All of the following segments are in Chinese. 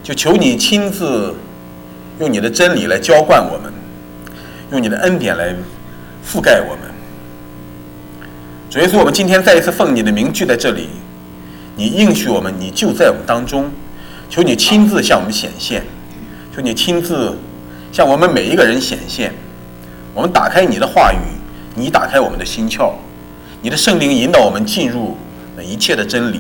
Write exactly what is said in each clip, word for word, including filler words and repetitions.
就求你亲自用你的真理来浇灌我们，用你的恩典来覆盖我们。主耶稣，我们今天再一次奉你的名聚在这里，你应许我们，你就在我们当中，求你亲自向我们显现，求你亲自向我们每一个人显现。我们打开你的话语，你打开我们的心窍，你的圣灵引导我们进入一切的真理，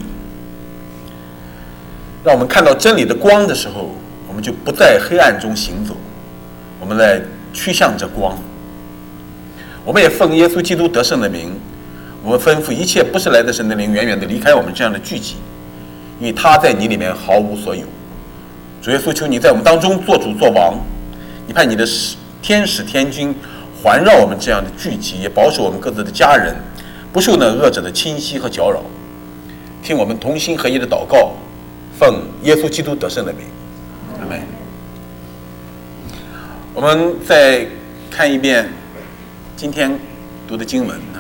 让我们看到真理的光的时候，我们就不在黑暗中行走，我们在趋向着光。我们也奉耶稣基督得胜的名，我们吩咐一切不是来自神的灵远远的离开我们这样的聚集，因为他在你里面毫无所有。主耶稣，求你在我们当中做主做王，你派你的天使天军环绕我们这样的聚集，也保守我们各自的家人不受那恶者的侵袭和搅扰。听我们同心合一的祷告，奉耶稣基督得胜的名，阿们。我们再看一遍今天读的经文啊。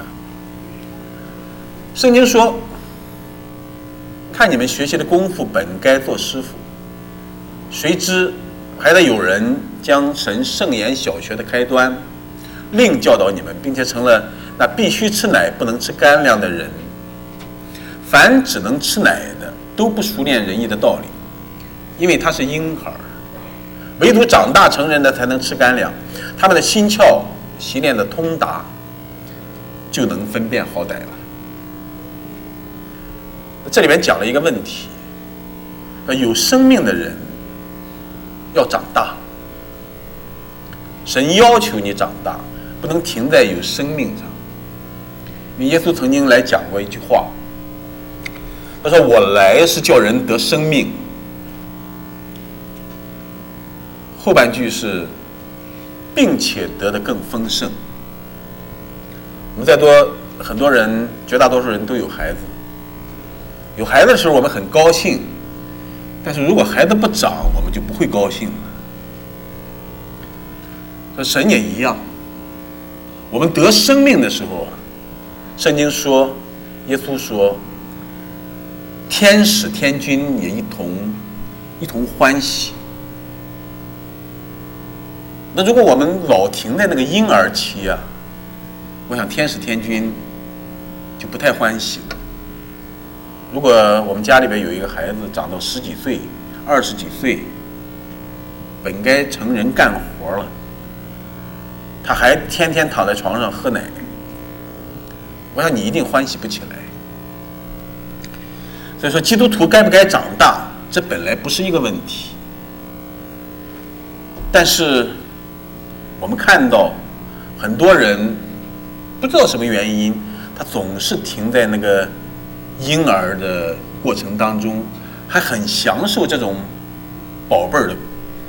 圣经说，看你们学习的功夫本该做师傅，谁知还得有人将神圣言小学的开端另教导你们，并且成了那必须吃奶不能吃干粮的人。凡只能吃奶的都不熟练仁义的道理，因为他是婴儿，唯独长大成人的才能吃干粮，他们的心窍习练的通达，就能分辨好歹了。这里面讲了一个问题，有生命的人要长大，神要求你长大，不能停在有生命上。因为耶稣曾经来讲过一句话，他说我来是叫人得生命，后半句是并且得得更丰盛。我们在座很多人，绝大多数人都有孩子，有孩子的时候我们很高兴，但是如果孩子不长，我们就不会高兴了。说神也一样，我们得生命的时候，圣经说，耶稣说，天使天军也一同一同欢喜。那如果我们老停在那个婴儿期啊，我想天使天军就不太欢喜了。如果我们家里边有一个孩子长到十几岁、二十几岁，本该成人干活了，他还天天躺在床上喝奶，我想你一定欢喜不起来。所以说，基督徒该不该长大，这本来不是一个问题。但是我们看到很多人不知道什么原因，他总是停在那个婴儿的过程当中，还很享受这种宝贝儿的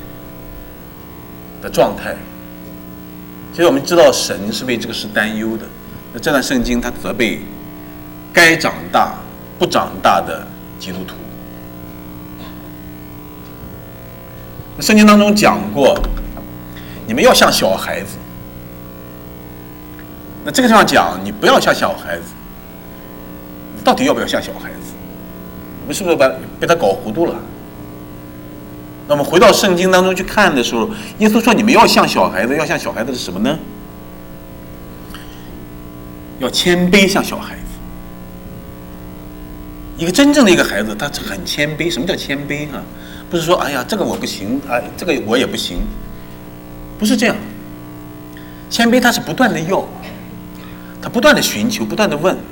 的状态。其实我们知道神是为这个事担忧的。那这段圣经他责备该长大不长大的基督徒。圣经当中讲过，你们要像小孩子。那这个地方讲你不要像小孩子，到底要不要像小孩子？我们是不是把被他搞糊涂了？那么回到圣经当中去看的时候，耶稣说你们要像小孩子，要像小孩子是什么呢？要谦卑像小孩子。一个真正的一个孩子，他很谦卑。什么叫谦卑啊？不是说哎呀这个我不行，啊这个我也不行，不是这样。谦卑他是不断的要，他不断的寻求，不断的问。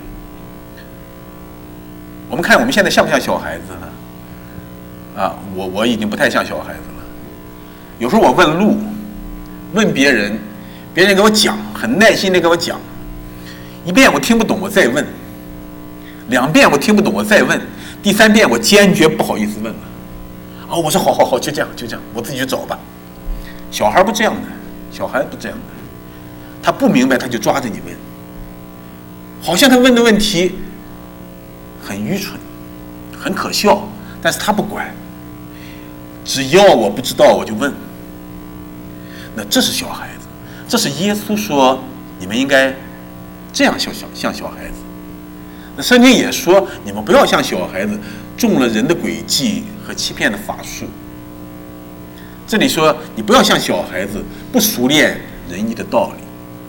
我们看我们现在像不像小孩子呢？啊，我我已经不太像小孩子了。有时候我问路，问别人，别人给我讲，很耐心的给我讲，一遍我听不懂，我再问；两遍我听不懂，我再问；第三遍我坚决不好意思问了。哦，我说好好好，就这样就这样，我自己去找吧。小孩不这样的，小孩不这样的，他不明白他就抓着你问，好像他问的问题很愚蠢，很可笑，但是他不管。只要我不知道我就问，那这是小孩子，这是耶稣说你们应该这样像小像小孩子。那圣经也说你们不要像小孩子，中了人的诡计和欺骗的法术。 这里说你不要像小孩子，不熟练仁义的道理。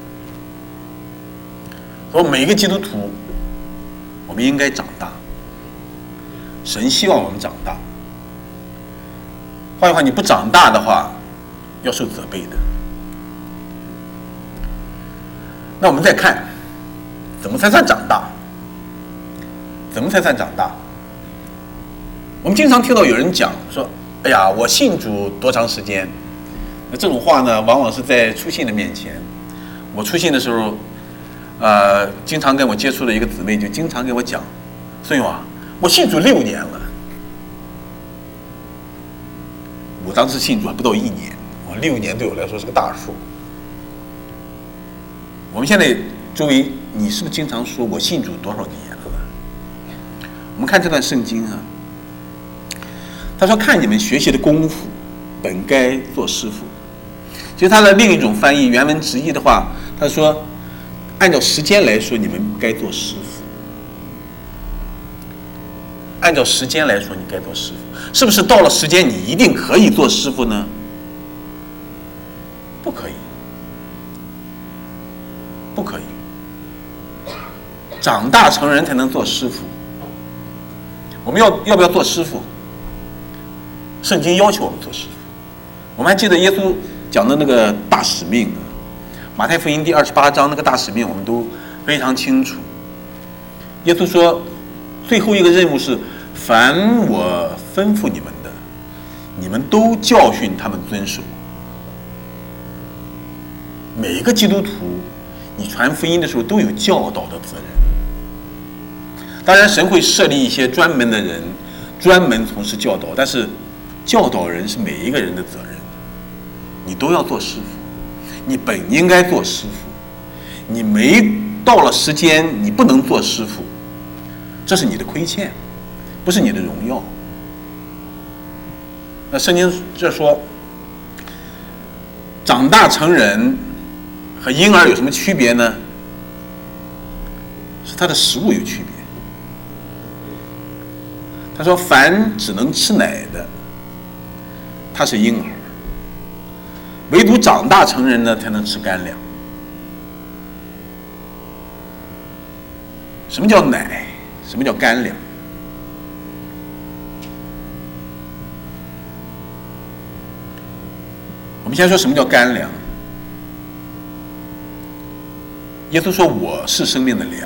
所以每一个基督徒，我们应该长大。神希望我们长大。换句话，你不长大的话，要受责备的。那我们再看，怎么才算长大？怎么才算长大？我们经常听到有人讲说：“哎呀，我信主多长时间？”那这种话呢，往往是在初信的面前。我初信的时候，呃，经常跟我接触的一个姊妹就经常跟我讲：“孙勇啊，我信主六年了。”我当时信主还不到一年，我六年对我来说是个大数。我们现在周围，你是不是经常说我信主多少年了？我们看这段圣经啊，他说：“看你们学习的功夫，本该做师傅。”其实他的另一种翻译，原文直译的话，他说：“按照时间来说，你们该做师傅。按照时间来说，你该做师傅。是不是到了时间，你一定可以做师傅呢？不可以，不可以。长大成人才能做师傅。我们要要不要做师傅？圣经要求我们做师傅。我们还记得耶稣讲的那个大使命啊，马太福音第二十八章那个大使命，我们都非常清楚。耶稣说，最后一个任务是：凡我吩咐你们的，你们都教训他们遵守。每一个基督徒，你传福音的时候都有教导的责任。当然，神会设立一些专门的人，专门从事教导，但是教导人是每一个人的责任。你都要做师傅，你本应该做师傅，你没到了时间，你不能做师傅，这是你的亏欠，不是你的荣耀。那圣经这说，长大成人和婴儿有什么区别呢？是他的食物有区别。他说：“凡只能吃奶的，他是婴儿；唯独长大成人呢，才能吃干粮。”什么叫奶？什么叫干粮？我们先说什么叫干粮。耶稣说：“我是生命的粮。”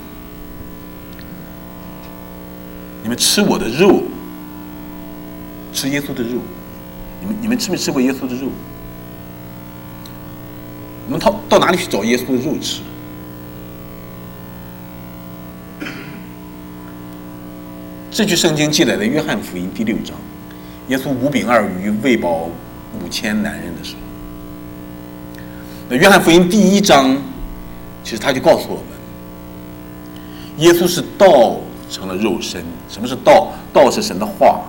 你们吃我的肉，吃耶稣的肉。你们你们吃没吃过耶稣的肉？我们到到哪里去找耶稣的肉吃？这句圣经记载在约翰福音第六章，耶稣五饼二鱼喂饱五千男人的时候。那约翰福音第一章，其实他就告诉我们，耶稣是道成了肉身。什么是道？道是神的话。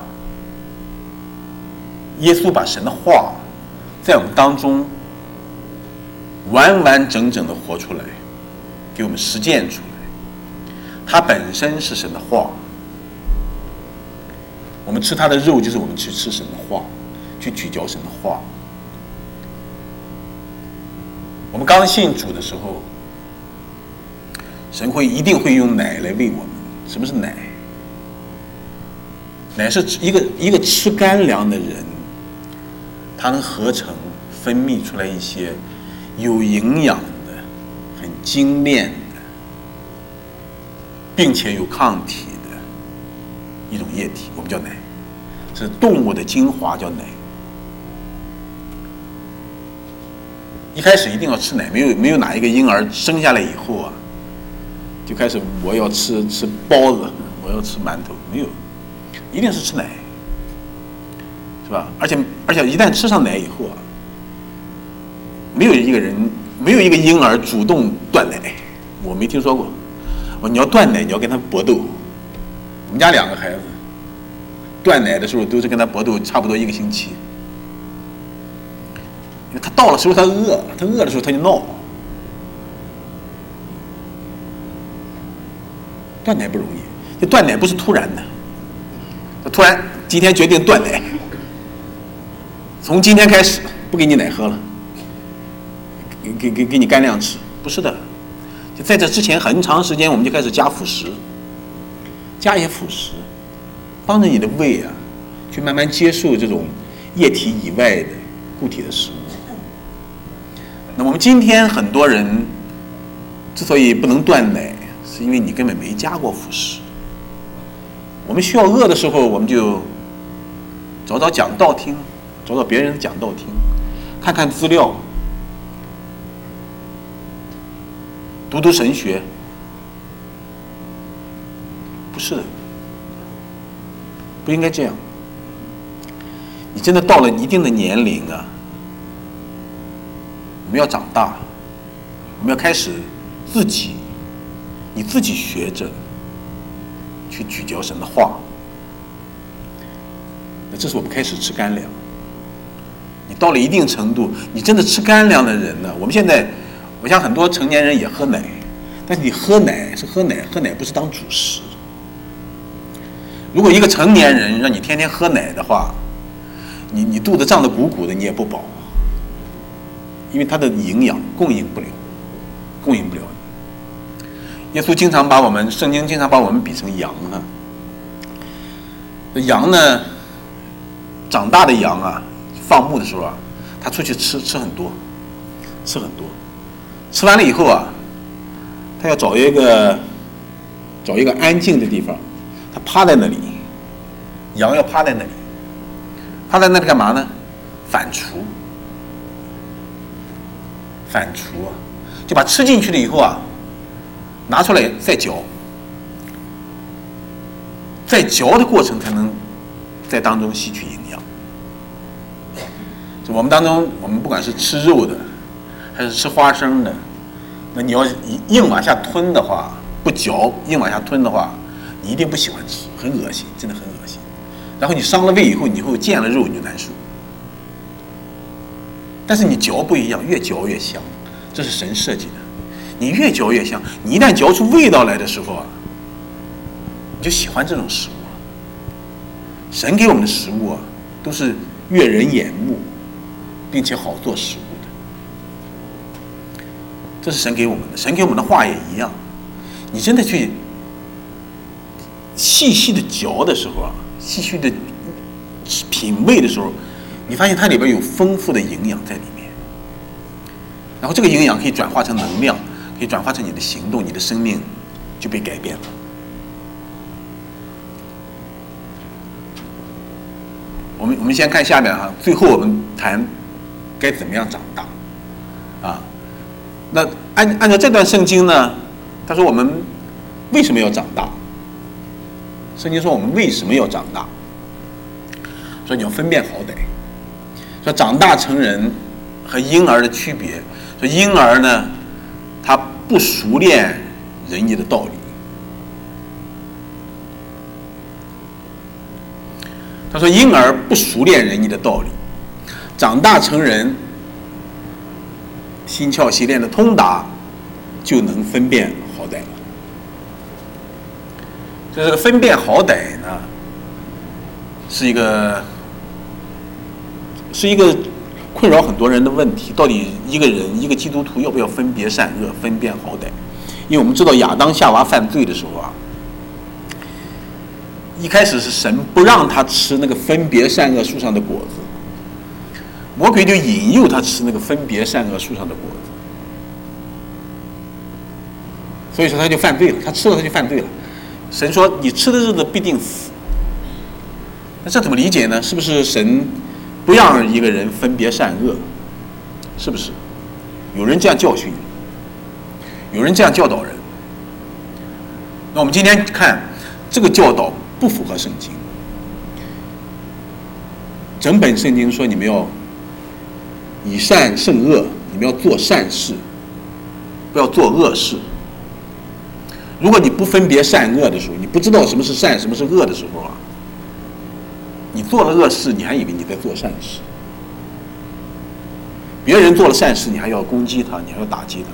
耶稣把神的话在我们当中完完整整的活出来，给我们实践出来。他本身是神的话，我们吃他的肉，就是我们去吃神的话，去咀嚼神的话。我们刚信主的时候，神会一定会用奶来喂我们。什么是奶？奶是一个一个吃干粮的人，他能合成分泌出来一些有营养的、很精炼的，并且有抗体的一种液体，我们叫奶。是动物的精华叫奶。一开始一定要吃奶，没有没有哪一个婴儿生下来以后啊，就开始我要吃吃包子，我要吃馒头，没有，一定是吃奶，是吧？而且而且一旦吃上奶以后啊，没有一个人，没有一个婴儿主动断奶，我没听说过。我你要断奶，你要跟他搏斗。我们家两个孩子断奶的时候，都是跟他搏斗差不多一个星期。因为他到了时候他饿，他饿的时候他就闹。断奶不容易，这断奶不是突然的，他突然今天决定断奶， 从今天开始不给你奶喝了，给给给给你干粮吃，不是的。就在这之前很长时间，我们就开始加辅食，加一些辅食，帮着你的胃啊，去慢慢接受这种液体以外的固体的食物。那我们今天很多人之所以不能断奶，是因为你根本没加过辅食。我们需要饿的时候，我们就找找讲道听，找找别人的讲道听，看看资料，读读神学。不是的，不应该这样。你真的到了一定的年龄啊，我们要长大，我们要开始自己，你自己学着去咀嚼神的话。那这是我们开始吃干粮。你到了一定程度，你真的吃干粮的人呢？我们现在，我想很多成年人也喝奶，但是你喝奶是喝奶，喝奶不是当主食。如果一个成年人让你天天喝奶的话，你你肚子胀得鼓鼓的，你也不饱，因为它的营养供应不了，供应不了你。耶稣经常把我们，圣经经常把我们比成羊啊。羊呢，长大的羊啊，放牧的时候啊，它出去吃吃很多，吃很多，吃完了以后啊，它要找一个找一个安静的地方，它趴在那里，羊要趴在那里，趴在那里干嘛呢？反刍，反刍啊，就把吃进去了以后啊，拿出来再嚼，在嚼的过程才能在当中吸取营养。就我们当中，我们不管是吃肉的，还是吃花生的，那你要硬往下吞的话，不嚼硬往下吞的话，你一定不喜欢吃，很恶心，真的很恶心。然后你伤了胃以后，你以后见了肉你就难受。但是你嚼不一样，越嚼越香，这是神设计的。你越嚼越香，你一旦嚼出味道来的时候啊，你就喜欢这种食物了。神给我们的食物啊，都是悦人眼目，并且好做食物的。这是神给我们的，神给我们的话也一样。你真的去细细的嚼的时候啊，细细的品味的时候，你发现它里边有丰富的营养在里面。然后这个营养可以转化成能量，可以转化成你的行动，你的生命就被改变了。我们我们先看下面哈，最后我们谈该怎么样长大啊。那按按照这段圣经呢，他说我们为什么要长大？圣经说我们为什么要长大？说你要分辨好歹。说长大成人和婴儿的区别。说婴儿呢，他不熟练仁义的道理。他说婴儿不熟练仁义的道理，长大成人，心窍习练的通达，就能分辨好歹了。这个分辨好歹呢，是一个是一个困扰很多人的问题。到底一个人一个基督徒要不要分别善恶，分辨好歹？因为我们知道亚当夏娃犯罪的时候啊，一开始是神不让他吃那个分别善恶树上的果子，魔鬼就引诱他吃那个分别善恶树上的果子，所以说他就犯罪了，他吃了他就犯罪了。神说你吃的日子必定死。那这怎么理解呢？是不是神不让一个人分别善恶？是不是？有人这样教训你，有人这样教导人。那我们今天看这个教导不符合圣经。整本圣经说你们要以善胜恶，你们要做善事，不要做恶事。如果你不分别善恶的时候，你不知道什么是善什么是恶的时候啊，你做了恶事，你还以为你在做善事。别人做了善事，你还要攻击他，你还要打击他。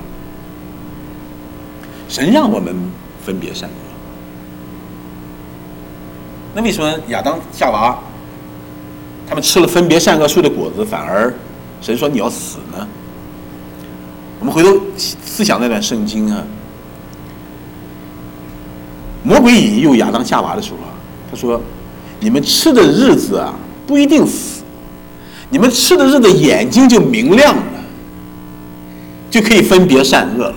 神让我们分别善恶。那为什么亚当夏娃他们吃了分别善恶树的果子，反而神说你要死呢？我们回头思想那段圣经啊，魔鬼引诱亚当夏娃的时候啊，他说：“你们吃的日子啊，不一定死，你们吃的日子眼睛就明亮了，就可以分别善恶了。”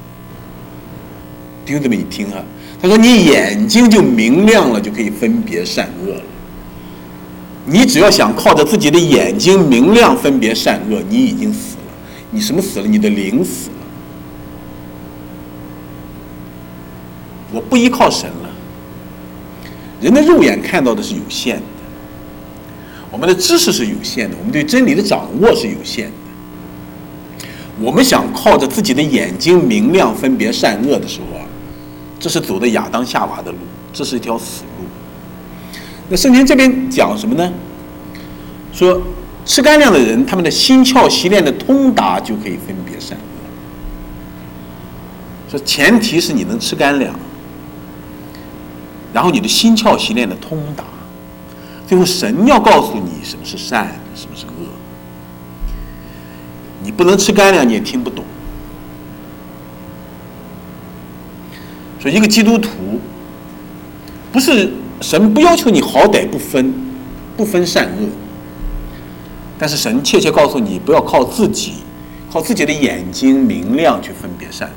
弟兄姊妹，你听啊，他说你眼睛就明亮了，就可以分别善恶了。你只要想靠着自己的眼睛明亮分别善恶，你已经死了。你什么死了？你的灵死了。我不依靠神了。人的肉眼看到的是有限的，我们的知识是有限的，我们对真理的掌握是有限的。我们想靠着自己的眼睛明亮分别善恶的时候啊，这是走的亚当夏娃的路，这是一条死路。那圣经这边讲什么呢？说吃干粮的人，他们的心窍习练的通达，就可以分别善恶。说前提是你能吃干粮，然后你的心窍习练的通达，最后神要告诉你什么是善，什么是恶。你不能吃干粮，你也听不懂。所以一个基督徒，不是神不要求你好歹不分，不分善恶，但是神切切告诉你，不要靠自己，靠自己的眼睛明亮去分别善恶。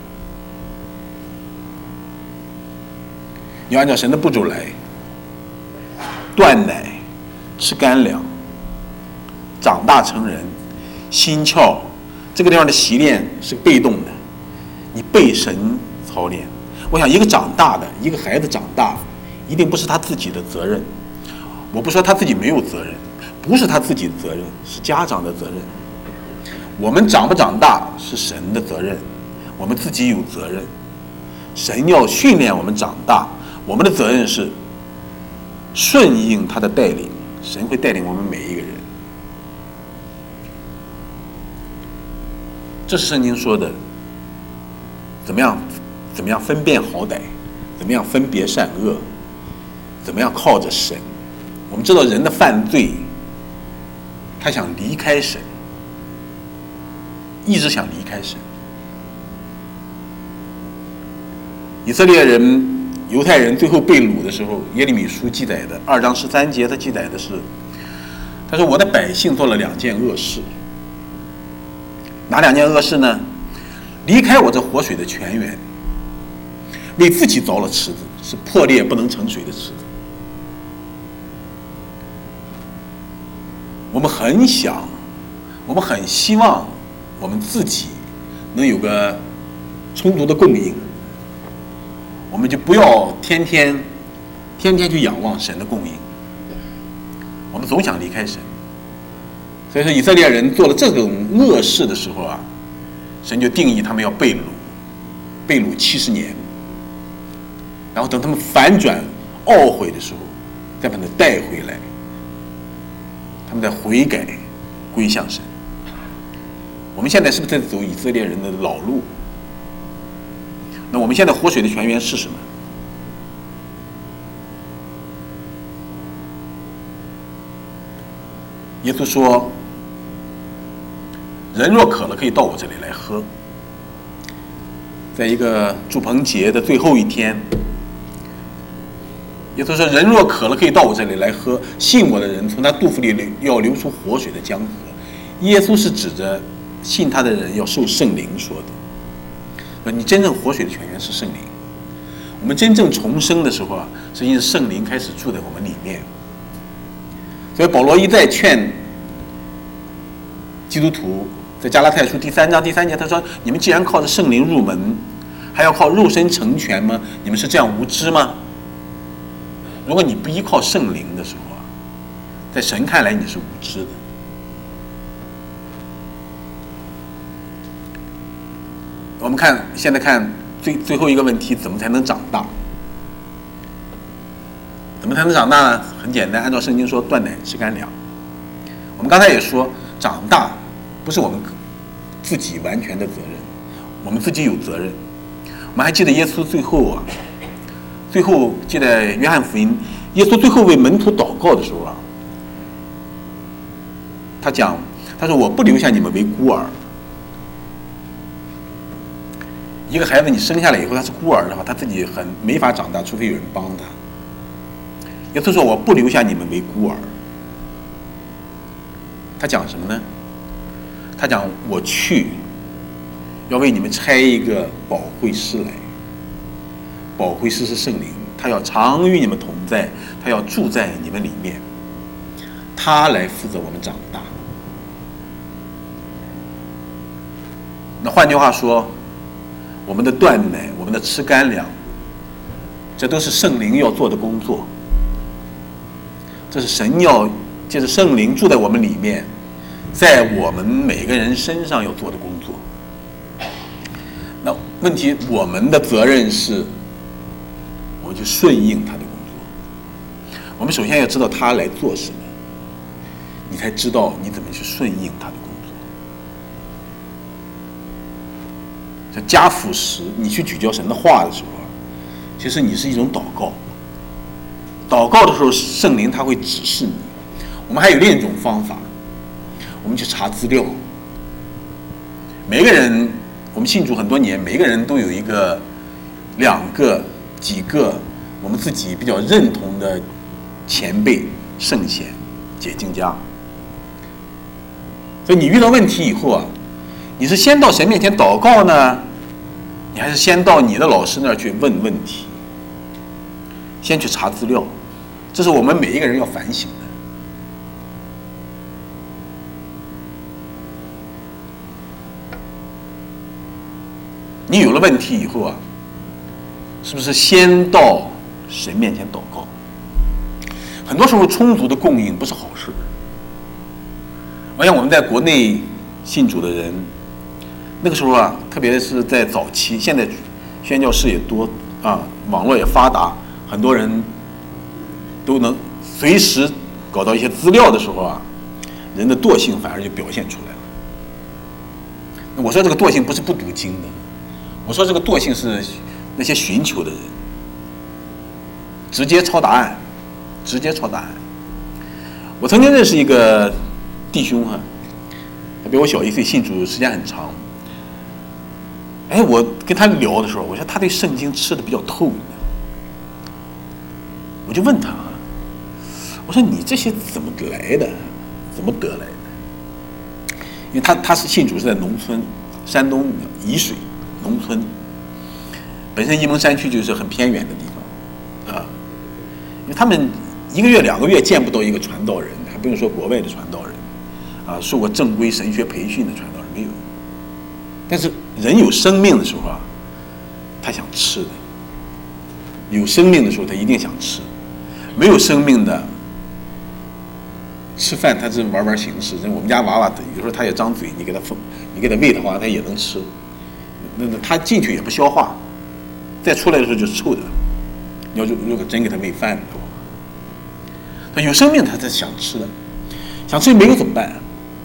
你要按照神的步骤来，断奶，吃干粮，长大成人，心窍，这个地方的习练是被动的，你被神操练。我想一个长大的一个孩子长大，一定不是他自己的责任。我不说他自己没有责任，不是他自己的责任，是家长的责任。我们长不长大是神的责任，我们自己有责任。神要训练我们长大，我们的责任是顺应他的带领，神会带领我们每一个人。这是圣经说的，怎么样怎么样分辨好歹，怎么样分别善恶，怎么样靠着神。我们知道人的犯罪，他想离开神，一直想离开神。以色列人、犹太人最后被掳的时候，耶利米书记载的二章十三节，他记载的是，他说我的百姓做了两件恶事。哪两件恶事呢？离开我这活水的泉源，为自己凿了池子，是破裂不能盛水的池子。我们很想，我们很希望我们自己能有个充足的供应，我们就不要天天天天去仰望神的供应，我们总想离开神。所以说以色列人做了这种恶事的时候啊，神就定义他们要被掳，被掳七十年，然后等他们反转懊悔的时候，再把他们带回来，他们再悔改归向神。我们现在是不是在走以色列人的老路？那我们现在活水的泉源是什么？耶稣说，人若渴了，可以到我这里来喝。在一个住棚节的最后一天，耶稣说，人若渴了，可以到我这里来喝，信我的人从他肚腹里流要流出活水的江河。耶稣是指着信他的人要受圣灵说的。你真正活水的泉源是圣灵。我们真正重生的时候啊，是因为圣灵开始住在我们里面。所以保罗一再劝基督徒，在加拉太书第三章第三节，他说：“你们既然靠着圣灵入门，还要靠肉身成全吗？你们是这样无知吗？”如果你不依靠圣灵的时候啊，在神看来你是无知的。我们看现在看最最后一个问题，怎么才能长大？怎么才能长大呢？很简单，按照圣经说，断奶吃干粮。我们刚才也说，长大不是我们自己完全的责任，我们自己有责任。我们还记得耶稣最后啊，最后记得约翰福音，耶稣最后为门徒祷告的时候啊， 他讲，他说我不留下你们为孤儿。一个孩子你生下来以后他是孤儿的话，他自己很没法长大，除非有人帮他。耶稣说我不留下你们为孤儿。他讲什么呢？他讲我去要为你们差一个保惠师来。保惠师是圣灵，他要常与你们同在，他要住在你们里面，他来负责我们长大。那换句话说，我们的断奶，我们的吃干粮，这都是圣灵要做的工作。这是神要借着圣灵住在我们里面，在我们每个人身上要做的工作。那问题，我们的责任是，我们就顺应他的工作。我们首先要知道他来做什么，你才知道你怎么去顺应他的工作。像加辅食，你去咀嚼神的话的时候，其实你是一种祷告。祷告的时候，圣灵他会指示你。我们还有另一种方法，我们去查资料。每个人，我们信主很多年，每个人都有一个、两个、几个我们自己比较认同的前辈、圣贤、解经家。所以你遇到问题以后啊，你是先到神面前祷告呢，你还是先到你的老师那儿去问问题？先去查资料，这是我们每一个人要反省的。你有了问题以后啊，是不是先到神面前祷告？很多时候充足的供应不是好事。我想我们在国内信主的人，那个时候啊，特别是在早期，现在宣教士也多啊，网络也发达，很多人都能随时搞到一些资料的时候啊，人的惰性反而就表现出来了。那我说这个惰性不是不读经的，我说这个惰性是那些寻求的人，直接抄答案，直接抄答案。我曾经认识一个弟兄哈、啊，他比我小一岁，信主时间很长。哎，我跟他聊的时候，我说他对圣经吃的比较透，我就问他，我说你这些怎么来的？怎么得来的？因为他他是信主是在农村，山东沂水农村，本身沂蒙山区就是很偏远的地方，啊，因为他们一个月两个月见不到一个传道人，还不用说国外的传道人，啊，受过正规神学培训的传道人没有。但是人有生命的时候啊，他想吃的；有生命的时候，他一定想吃；没有生命的，吃饭他是玩玩形式。我们家娃娃有时候他也张嘴，你给他放，你给他喂的话，他也能吃。那那他进去也不消化，再出来的时候就是臭的。你要如果真给他喂饭的话，他有生命他才想吃的，想吃没有怎么办？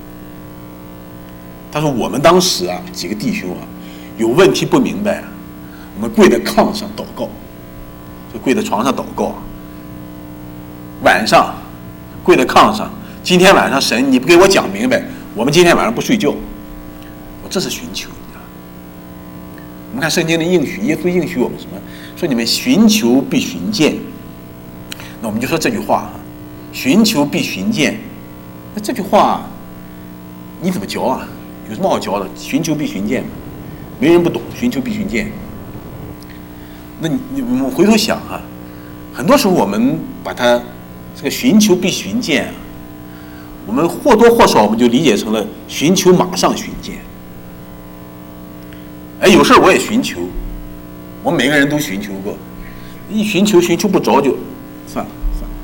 他说我们当时啊，几个弟兄啊，有问题不明白，我们跪在炕上祷告，就跪在床上祷告。晚上跪在炕上，今天晚上神你不给我讲明白，我们今天晚上不睡觉。我这是寻求。我们看圣经的应许，耶稣应许我们什么？说你们寻求必寻见。那我们就说这句话，寻求必寻见。那这句话你怎么教啊？有什么好教的？寻求必寻见，没人不懂。寻求必寻见。那你你我们回头想啊，很多时候我们把它这个寻求必寻见啊，我们或多或少我们就理解成了寻求马上寻见。哎，有事我也寻求，我们每个人都寻求过，一寻求寻求不着就算了算了。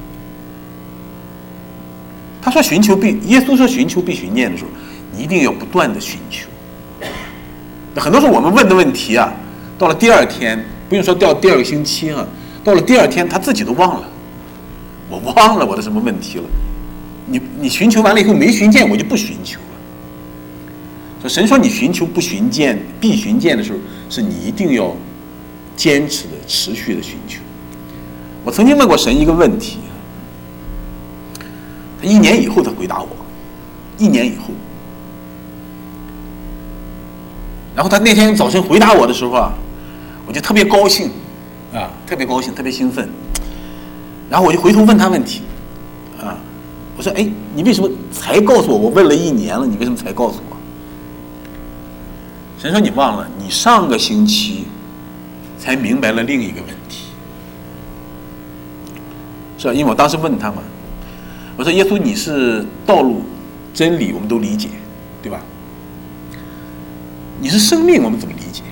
他说寻求必，耶稣说寻求必寻见的时候，你一定要不断的寻求。那很多时候我们问的问题啊，到了第二天，不用说到第二个星期啊，到了第二天他自己都忘了，我忘了我的什么问题了。你你寻求完了以后没寻见，我就不寻求了。神说你寻求不寻见必寻见的时候，是你一定要坚持的持续的寻求。我曾经问过神一个问题，他一年以后他回答我， 一年以后。然后他那天早晨回答我的时候啊，我就特别高兴啊，特别高兴，特别兴奋。然后我就回头问他问题啊，我说：“哎，你为什么才告诉我？我问了一年了，你为什么才告诉我？”神说：“你忘了，你上个星期才明白了另一个问题。”是吧？因为我当时问他嘛，我说：“耶稣，你是道路、真理，我们都理解，对吧？你是生命，我们怎么理解？”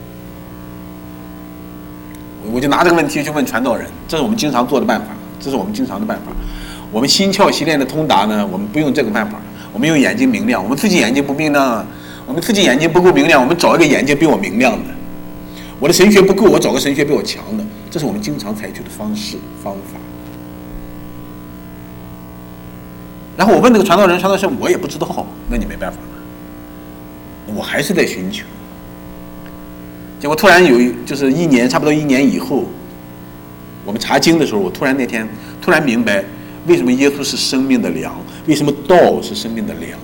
我就拿这个问题去问传道人，这是我们经常做的办法，这是我们经常的办法。我们心窍习练的通达呢，我们不用这个办法，我们用眼睛明亮。我们自己眼睛不明亮，我们自己眼睛不够明亮，我们找一个眼睛比我明亮的。我的神学不够，我找个神学比我强的，这是我们经常采取的方式方法。然后我问那个传道人，传道人说我也不知道，那你没办法了，我还是在寻求。结果突然有就是一年差不多一年以后，我们查经的时候，我突然那天突然明白为什么耶稣是生命的粮，为什么道是生命的粮。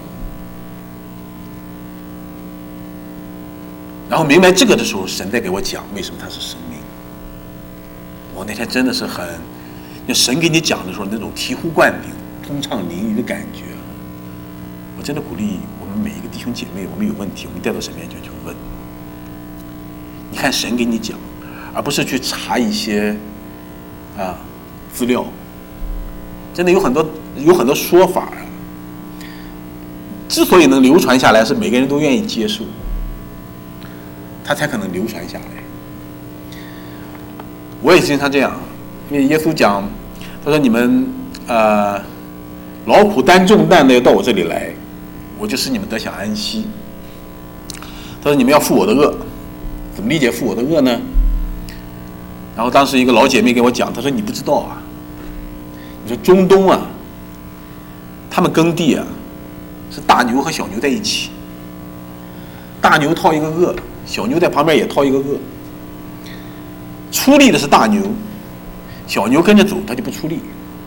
然后明白这个的时候，神在给我讲为什么他是生命。我那天真的是很，那神给你讲的时候那种醍醐灌顶、通畅淋漓的感觉，我真的鼓励我们每一个弟兄姐妹，我们有问题，我们带到神面前去问。你看神给你讲，而不是去查一些啊资料。真的有很多有很多说法啊，之所以能流传下来，是每个人都愿意接受，它才可能流传下来。我也经常这样，因为耶稣讲，他说你们呃劳苦担重担的要到我这里来，我就使你们得享安息。他说你们要负我的恶。怎么理解负我的恶呢？然后当时一个老姐妹给我讲，她说你不知道啊，你说中东啊，他们耕地啊是大牛和小牛在一起，大牛套一个轭，小牛在旁边也套一个轭，出力的是大牛，小牛跟着走，他就不出力。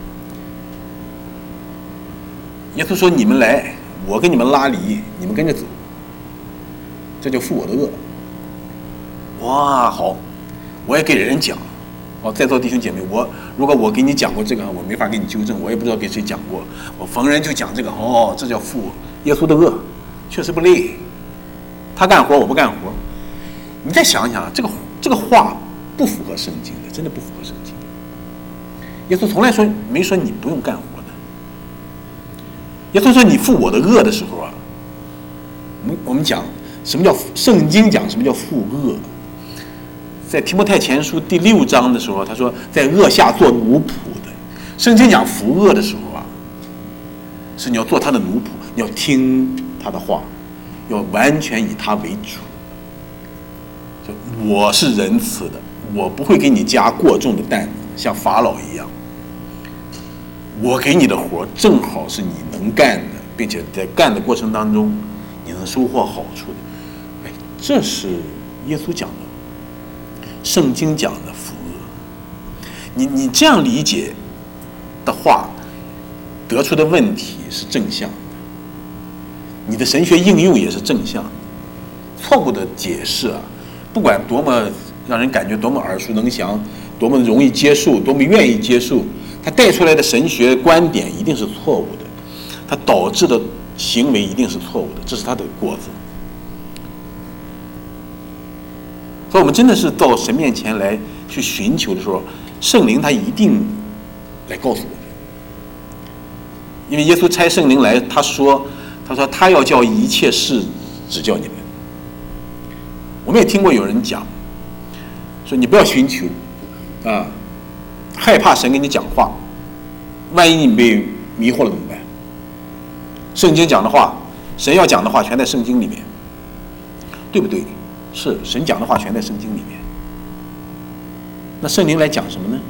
耶稣说你们来，我跟你们拉犁，你们跟着走，这就负我的恶。哇，好，我也给人讲。哦，在座弟兄姐妹，我如果我给你讲过这个，我没法给你纠正，我也不知道给谁讲过。我逢人就讲这个，哦，这叫负耶稣的恶，确实不累。他干活，我不干活。你再想想，这个这个话不符合圣经的，真的不符合圣经。耶稣从来说没说你不用干活的。耶稣说你负我的恶的时候啊，我们我们讲什么叫圣经讲什么叫负恶。在提摩太前书第六章的时候，他说在恶下做奴仆的。圣经讲服恶的时候啊，是你要做他的奴仆，你要听他的话，要完全以他为主。就我是仁慈的，我不会给你加过重的担子，像法老一样。我给你的活正好是你能干的，并且在干的过程当中，你能收获好处的。哎，这是耶稣讲的。圣经讲的服恶，你你这样理解的话，得出的问题是正向的，你的神学应用也是正向的。错误的解释啊，不管多么让人感觉多么耳熟能详，多么容易接受，多么愿意接受，它带出来的神学观点一定是错误的，它导致的行为一定是错误的，这是它的果子。所以我们真的是到神面前来去寻求的时候，圣灵他一定来告诉我们。因为耶稣差圣灵来，他说他说他要叫一切事指教你们。我们也听过有人讲说你不要寻求啊，害怕神跟你讲话，万一你被迷惑了怎么办？圣经讲的话，神要讲的话全在圣经里面，对不对？是，神讲的话全在圣经里面。那圣灵来讲什么呢？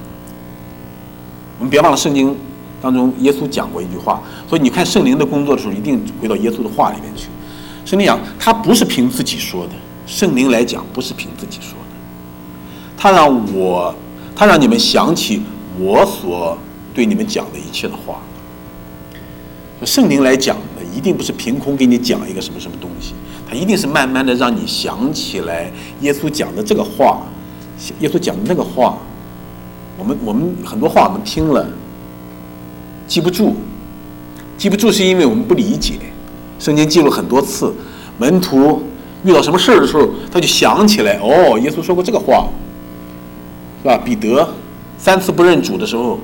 我们别忘了圣经当中耶稣讲过一句话，所以你看圣灵的工作的时候，一定回到耶稣的话里面去。圣灵讲他不是凭自己说的，圣灵来讲不是凭自己说的，他让我他让你们想起我所对你们讲的一切的话。圣灵来讲的一定不是凭空给你讲一个什么什么东西，他一定是慢慢的让你想起来耶稣讲的这个话，耶稣讲的那个话。我们我们很多话我们听了记不住，记不住是因为我们不理解。圣经记录很多次，门徒遇到什么事儿的时候，他就想起来，哦，耶稣说过这个话，是吧？彼得三次不认主的时候，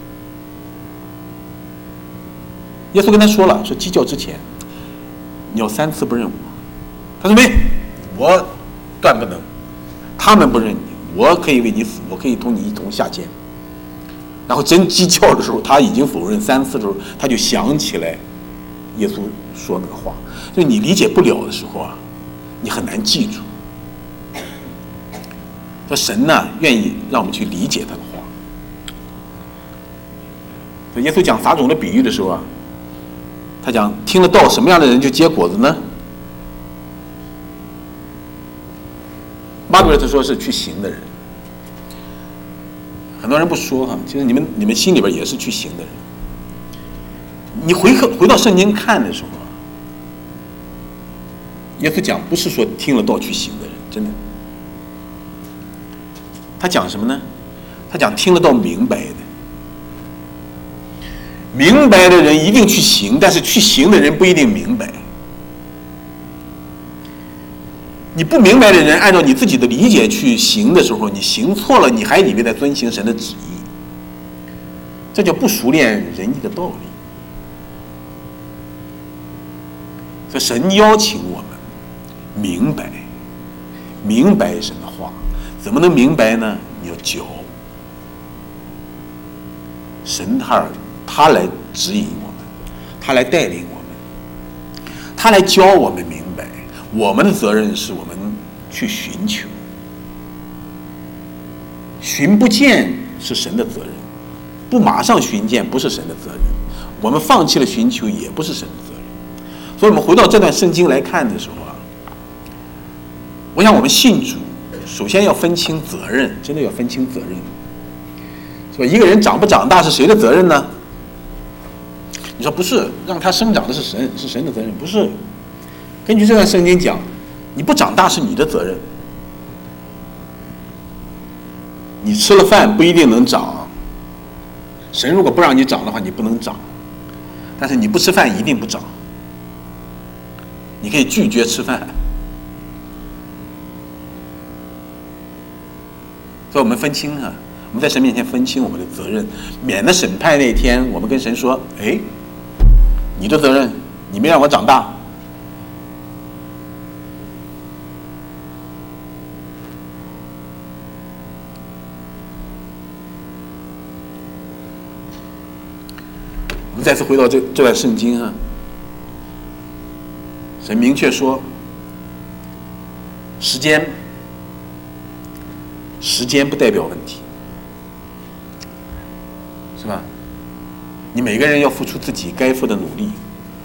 耶稣跟他说了，说鸡叫之前你要三次不认我。他说没，我断不能，他们不认你，我可以为你死，我可以同你一同下监。然后真鸡叫的时候，他已经否认三次的时候，他就想起来耶稣说那个话。就你理解不了的时候啊，你很难记住。说神呢愿意让我们去理解他的话。所以耶稣讲撒种的比喻的时候啊，他讲听了道什么样的人就结果子呢？马可他说是去行的人。很多人不说哈，其实你们你们心里边也是去行的人。你回回到圣经看的时候啊，耶稣讲不是说听了道去行的人，真的。他讲什么呢？他讲听了道明白的。明白的人一定去行，但是去行的人不一定明白。你不明白的人，按照你自己的理解去行的时候，你行错了，你还以为在遵行神的旨意，这叫不熟练仁义的道理。所以神邀请我们明白，明白神的话。怎么能明白呢？你要教神，他他来指引我们，他来带领我们，他来教我们明白。我们的责任是我们去寻求，寻不见是神的责任，不马上寻见不是神的责任，我们放弃了寻求也不是神的责任。所以我们回到这段圣经来看的时候啊，我想我们信主首先要分清责任，真的要分清责任，是吧？一个人长不长大是谁的责任呢？你说不是，让他生长的是神，是神的责任，不是。根据这段圣经讲，你不长大是你的责任。你吃了饭不一定能长，神如果不让你长的话，你不能长。但是你不吃饭一定不长，你可以拒绝吃饭。所以我们分清啊，我们在神面前分清我们的责任，免得审判那天我们跟神说：“哎，你的责任，你没让我长大。”我们再次回到这这段圣经啊，神明确说，时间，时间不代表问题，是吧？你每个人要付出自己该付的努力，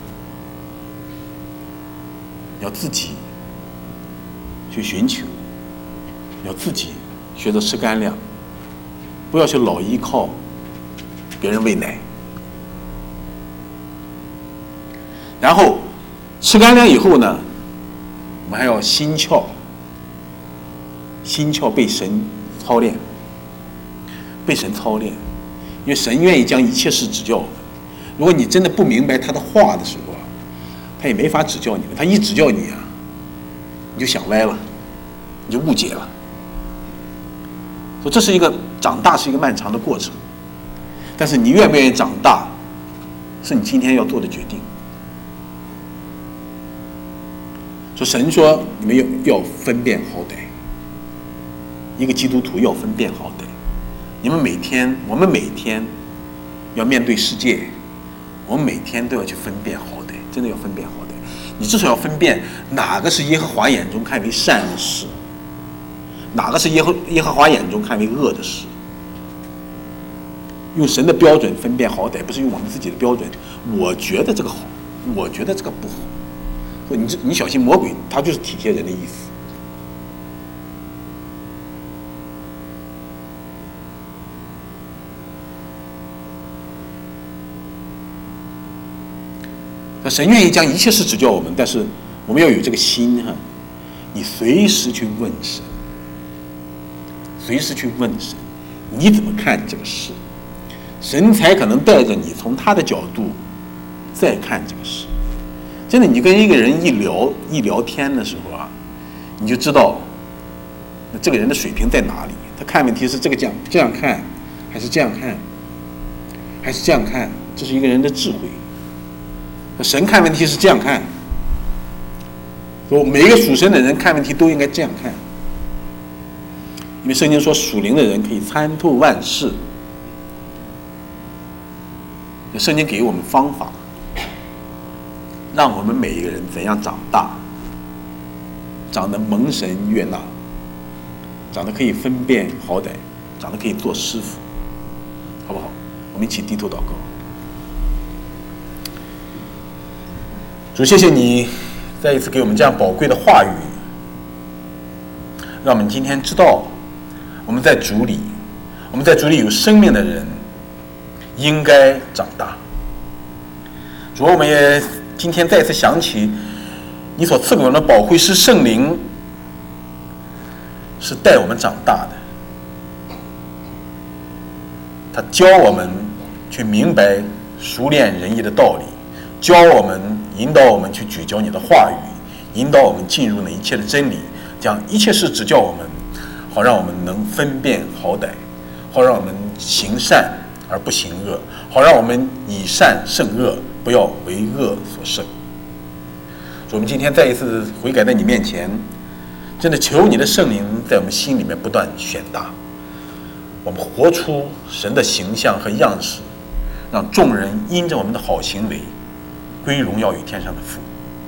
要自己去寻求，要自己学着吃干粮，不要去老依靠别人喂奶。然后吃干粮以后呢，我们还要心窍，心窍被神操练，被神操练，因为神愿意将一切事指教我们。如果你真的不明白他的话的时候啊，他也没法指教你们。他一指教你啊，你就想歪了，你就误解了。所以这是一个长大是一个漫长的过程，但是你愿不愿意长大，是你今天要做的决定。说神说你们要要分辨好歹，一个基督徒要分辨好歹。你们每天，我们每天要面对世界，我们每天都要去分辨好歹，真的要分辨好歹。你至少要分辨哪个是耶和华眼中看为善的事，哪个是耶和耶和华眼中看为恶的事。用神的标准分辨好歹，不是用我们自己的标准。我觉得这个好，我觉得这个不好。你你小心魔鬼，他就是体贴人的意思。 神愿意将一切事指教我们，但是我们要有这个心哈，你随时去问神，随时去问神，你怎么看这个事？神才可能带着你从他的角度再看这个事。真的，你跟一个人一聊一聊天的时候啊，你就知道那这个人的水平在哪里。他看问题是这个这样这样看，还是这样看，还是这样看？这是一个人的智慧。神看问题是这样看，说每一个属神的人看问题都应该这样看，因为圣经说属灵的人可以参透万事。圣经给我们方法，让我们每一个人怎样长大，长得蒙神悦纳，长得可以分辨好歹，长得可以做师傅，好不好？我们一起低头祷告。主，谢谢你再一次给我们这样宝贵的话语，让我们今天知道我们在主里，我们在主里有生命的人应该长大。主，我们也今天再次想起你所赐给我们的保惠师圣灵，是带我们长大的，他教我们去明白熟练仁义的道理，教我们引导我们去咀嚼你的话语，引导我们进入那一切的真理，将一切事指教我们，好让我们能分辨好歹，好让我们行善而不行恶，好让我们以善胜恶，不要为恶所胜。我们今天再一次悔改在你面前，真的求你的圣灵在我们心里面不断选大，我们活出神的形象和样式，让众人因着我们的好行为归荣耀与天上的父。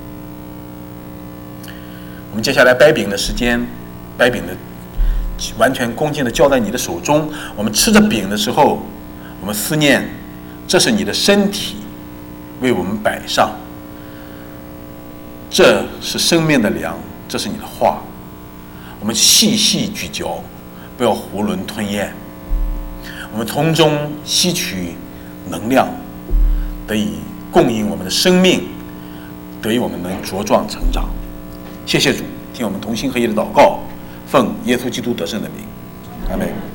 我们接下来掰饼的时间，掰饼的完全恭敬的交在你的手中。我们吃着饼的时候，我们思念这是你的身体为我们摆上，这是生命的粮，这是你的话，我们细细咀嚼，不要囫囵吞咽，我们从中吸取能量，得以供应我们的生命，得以我们能茁壮成长。谢谢主，听我们同心合一的祷告，奉耶稣基督得胜的名，阿们。